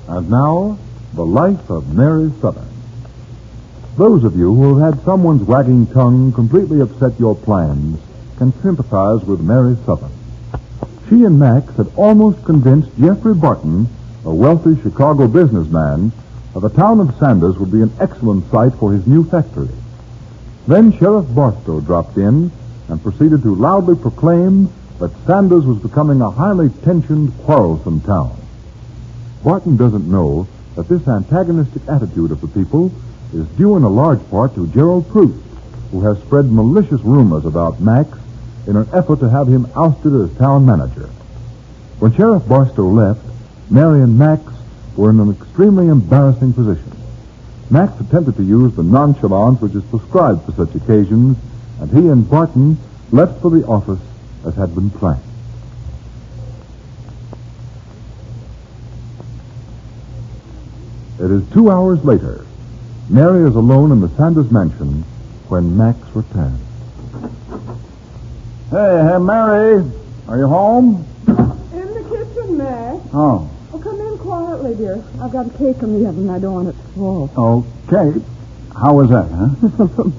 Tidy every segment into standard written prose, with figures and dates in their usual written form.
And now, the life of Mary Southern. Those of you who have had someone's wagging tongue completely upset your plans can sympathize with Mary Southern. She and Max had almost convinced Jeffrey Barton, a wealthy Chicago businessman, that the town of Sanders would be an excellent site for his new factory. Then Sheriff Barstow dropped in and proceeded to loudly proclaim that Sanders was becoming a highly tensioned, quarrelsome town. Barton doesn't know that this antagonistic attitude of the people is due in a large part to Gerald Proust, who has spread malicious rumors about Max in an effort to have him ousted as town manager. When Sheriff Barstow left, Mary and Max were in an extremely embarrassing position. Max attempted to use the nonchalance which is prescribed for such occasions, and he and Barton left for the office as had been planned. It is 2 hours later. Mary is alone in the Sanders mansion when Max returns. Hey, Mary, are you home? In the kitchen, Max. Oh, Come in quietly, dear. I've got a cake in the oven. I don't want it to fall. okay. How was that, huh?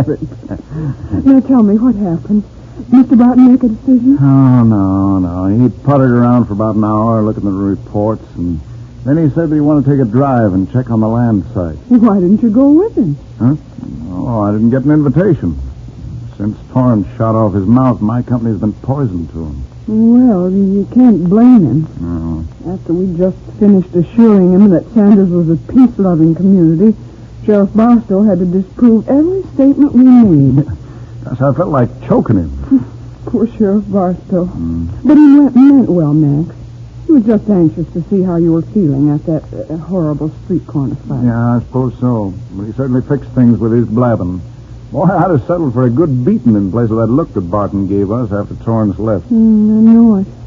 Perfect. Now tell me, what happened? Mr. Barton make a decision? Oh, no. He puttered around for about an hour looking at the reports, and then he said that he wanted to take a drive and check on the land site. Why didn't you go with him? Huh? Oh, I didn't get an invitation. Since Torrance shot off his mouth, my company's been poisoned to him. Well, you can't blame him. No. After we just finished assuring him that Sanders was a peace-loving community, Sheriff Barstow had to disprove every statement we made. Gosh, I felt like choking him. Poor Sheriff Barstow. But he meant well, Max. He was just anxious to see how you were feeling at that horrible street corner fight. Yeah, I suppose so. But he certainly fixed things with his blabbing. Boy, I'd have settled for a good beating in place of that look that Barton gave us after Torrance left. I know it.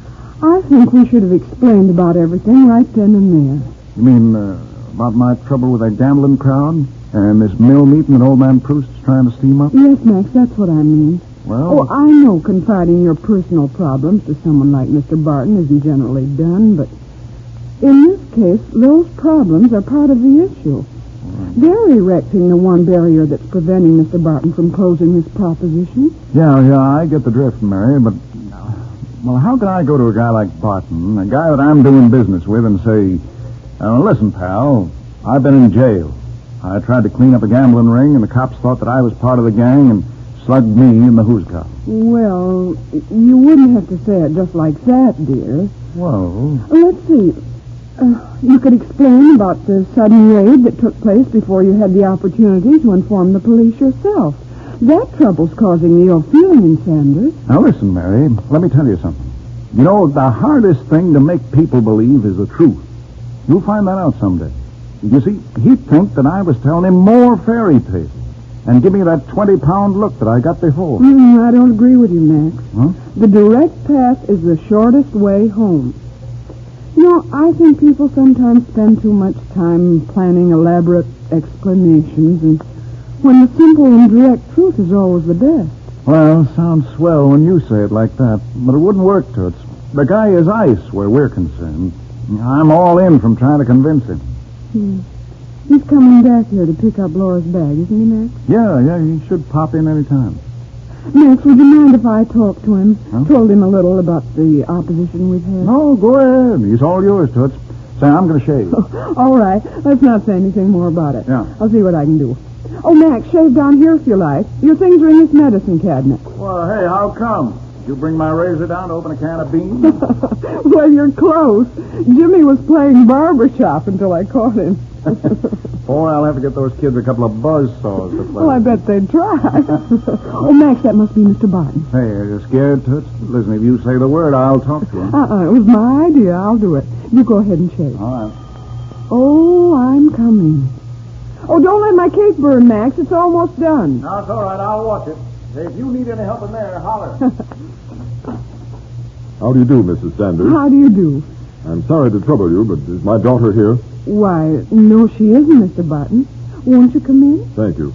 I think we should have explained about everything right then and there. You mean about my trouble with that gambling crowd? And this mill meeting that old man Proust's trying to steam up? Yes, Max, that's what I mean. Well... I know confiding your personal problems to someone like Mr. Barton isn't generally done, but in this case, those problems are part of the issue. They're erecting the one barrier that's preventing Mr. Barton from closing his proposition. Yeah, I get the drift, Mary, but... Well, how can I go to a guy like Barton, a guy that I'm doing business with, and say, listen, pal, I've been in jail. I tried to clean up a gambling ring, and the cops thought that I was part of the gang and slugged me in the hooscow. Well, you wouldn't have to say it just like that, dear. Well... Let's see. You could explain about the sudden raid that took place before you had the opportunity to inform the police yourself. That trouble's causing the ill feeling in Sanders. Now, listen, Mary, let me tell you something. You know, the hardest thing to make people believe is the truth. You'll find that out someday. You see, he'd think that I was telling him more fairy tales and give me that 20-pound look that I got before. I don't agree with you, Max. Huh? The direct path is the shortest way home. You know, I think people sometimes spend too much time planning elaborate explanations, and when the simple and direct truth is always the best. Well, sounds swell when you say it like that, but it wouldn't work, Toots. The guy is ice where we're concerned. I'm all in from trying to convince him. He's coming back here to pick up Laura's bag, isn't he, Max? Yeah, he should pop in any time. Max, would you mind if I talked to him? Huh? Told him a little about the opposition we've had? No, go ahead. He's all yours, Toots. Say, I'm going to shave. All right. Let's not say anything more about it. Yeah. I'll see what I can do. Oh, Max, shave down here if you like. Your things are in this medicine cabinet. Well, hey, how come? Did you bring my razor down to open a can of beans? Well, you're close. Jimmy was playing barbershop until I caught him. Boy, I'll have to get those kids a couple of buzz saws to play. Well, I bet they'd try. Oh, Max, that must be Mr. Barton. Hey, are you scared, Toots? Listen, if you say the word, I'll talk to him. It was my idea. I'll do it. You go ahead and shave. All right. Oh, I'm coming. Oh, don't let my cake burn, Max. It's almost done. No, it's all right. I'll watch it. If you need any help in there, holler. How do you do, Mrs. Sanders? How do you do? I'm sorry to trouble you, but is my daughter here? Why, no, she isn't, Mr. Barton. Won't you come in? Thank you.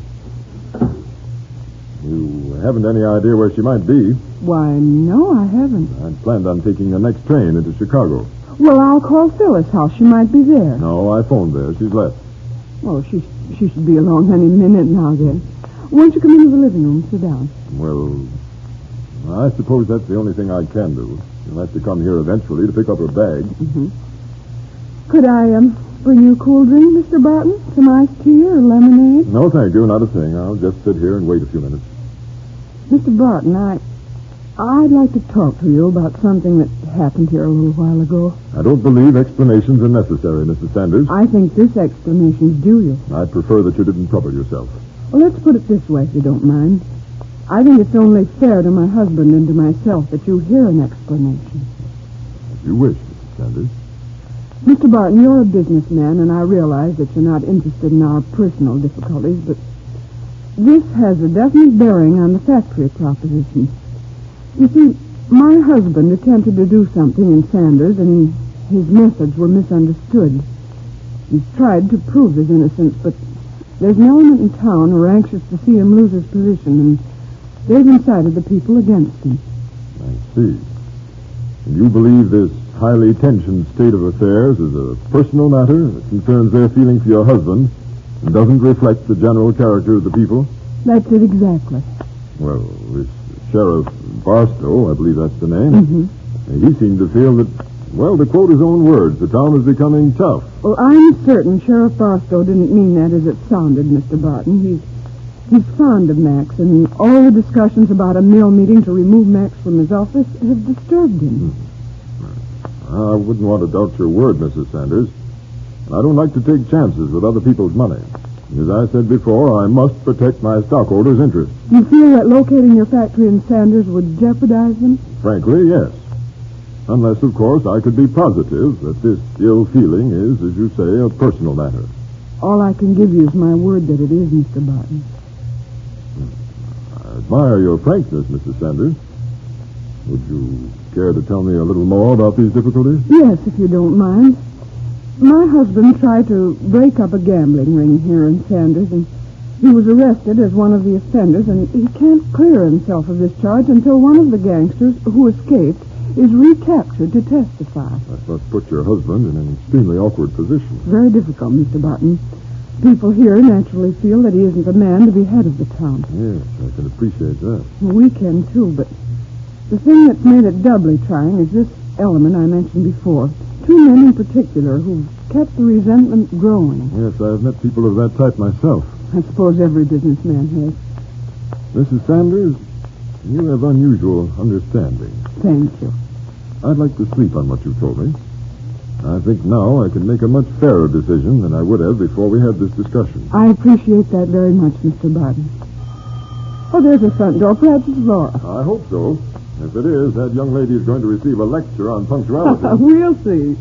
You haven't any idea where she might be? Why, no, I haven't. I planned on taking the next train into Chicago. Well, I'll call Phyllis' house. She might be there. No, I phoned there. She's left. Oh, she should be along any minute now, then. Won't you come into the living room? Sit down. Well, I suppose that's the only thing I can do. She'll have to come here eventually to pick up her bag. Mm-hmm. Could I bring you a cool drink, Mr. Barton? Some iced tea or lemonade? No, thank you. Not a thing. I'll just sit here and wait a few minutes. Mr. Barton, I'd like to talk to you about something that happened here a little while ago. I don't believe explanations are necessary, Mrs. Sanders. I think this explanation's due you. I'd prefer that you didn't trouble yourself. Well, let's put it this way, if you don't mind. I think it's only fair to my husband and to myself that you hear an explanation. If you wish, Mrs. Sanders. Mr. Barton, you're a businessman, and I realize that you're not interested in our personal difficulties, but this has a definite bearing on the factory proposition. You see, my husband attempted to do something in Sanders, and his methods were misunderstood. He's tried to prove his innocence, but there's an element in town who are anxious to see him lose his position, and they've incited the people against him. I see. And you believe this highly tensioned state of affairs is a personal matter that concerns their feeling for your husband and doesn't reflect the general character of the people? That's it exactly. Well, this Sheriff Barstow, I believe that's the name, Mm-hmm. he seemed to feel that, well, to quote his own words, the town was becoming tough. Well, I'm certain Sheriff Barstow didn't mean that as it sounded, Mr. Barton. He's fond of Max, and all the discussions about a mill meeting to remove Max from his office have disturbed him. I wouldn't want to doubt your word, Mrs. Sanders. I don't like to take chances with other people's money. As I said before, I must protect my stockholders' interests. You feel that locating your factory in Sanders would jeopardize them? Frankly, yes. Unless, of course, I could be positive that this ill feeling is, as you say, a personal matter. All I can give you is my word that it is, Mr. Barton. I admire your frankness, Mrs. Sanders. Would you care to tell me a little more about these difficulties? Yes, if you don't mind. My husband tried to break up a gambling ring here in Sanders, and he was arrested as one of the offenders, and he can't clear himself of this charge until one of the gangsters who escaped is recaptured to testify. That must put your husband in an extremely awkward position. Very difficult, Mr. Barton. People here naturally feel that he isn't the man to be head of the town. Yes, I can appreciate that. We can, too, but the thing that's made it doubly trying is this element I mentioned before. Two men in particular who've kept the resentment growing. Yes, I've met people of that type myself. I suppose every businessman has. Mrs. Sanders, you have unusual understanding. Thank you. I'd like to sleep on what you told me. I think now I can make a much fairer decision than I would have before we had this discussion. I appreciate that very much, Mr. Barton. Oh, there's the front door. Perhaps it's Laura. I hope so. If it is, that young lady is going to receive a lecture on punctuality. We'll see.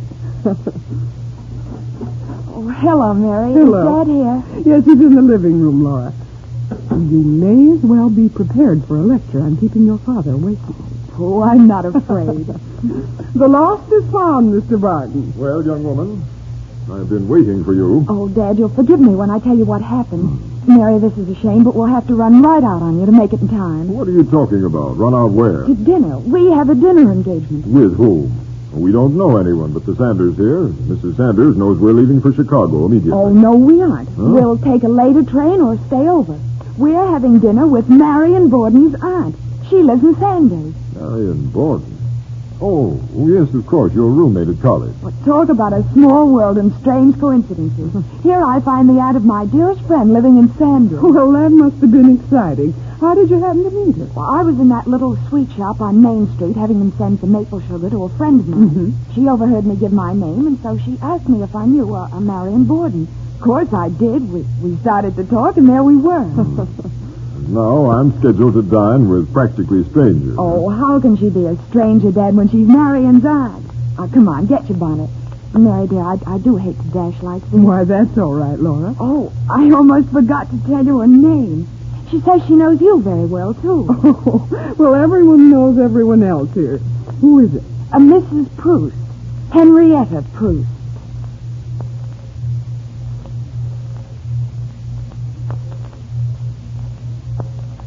Oh, hello, Mary. Hello. Is Dad here? Yes, he's in the living room, Laura. You may as well be prepared for a lecture on keeping your father waiting. Oh, I'm not afraid. The lost is found, Mr. Barton. Well, young woman, I've been waiting for you. Oh, Dad, you'll forgive me when I tell you what happened. Mary, this is a shame, but we'll have to run right out on you to make it in time. What are you talking about? Run out where? To dinner. We have a dinner engagement. With whom? We don't know anyone but the Sanders here. Mrs. Sanders knows we're leaving for Chicago immediately. Oh, no, we aren't. Huh? We'll take a later train or stay over. We're having dinner with Marion Borden's aunt. She lives in Sanders. Marion Borden. Oh, yes, of course, your roommate at college. Well, talk about a small world and strange coincidences. Here I find the aunt of my dearest friend living in Sanders. Well, that must have been exciting. How did you happen to meet her? Well, I was in that little sweet shop on Main Street having them send some maple sugar to a friend of mine. Mm-hmm. She overheard me give my name, and so she asked me if I knew a Marion Borden. Of course I did. We started to talk, and there we were. Now I'm scheduled to dine with practically strangers. Oh, how can she be a stranger, Dad, when she's Marion's aunt? Come on, get your bonnet. Mary, dear, I do hate to dash like this. Why, that's all right, Laura. Oh, I almost forgot to tell you her name. She says she knows you very well, too. Oh, well, everyone knows everyone else here. Who is it? Mrs. Proust. Henrietta Proust.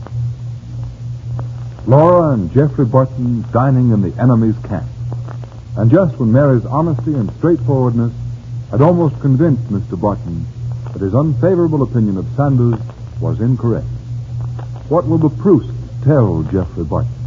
Laura and Jeffrey Barton dining in the enemy's camp. And just when Mary's honesty and straightforwardness had almost convinced Mr. Barton that his unfavorable opinion of Sanders was incorrect. What will the proofs tell Jeffrey Barton?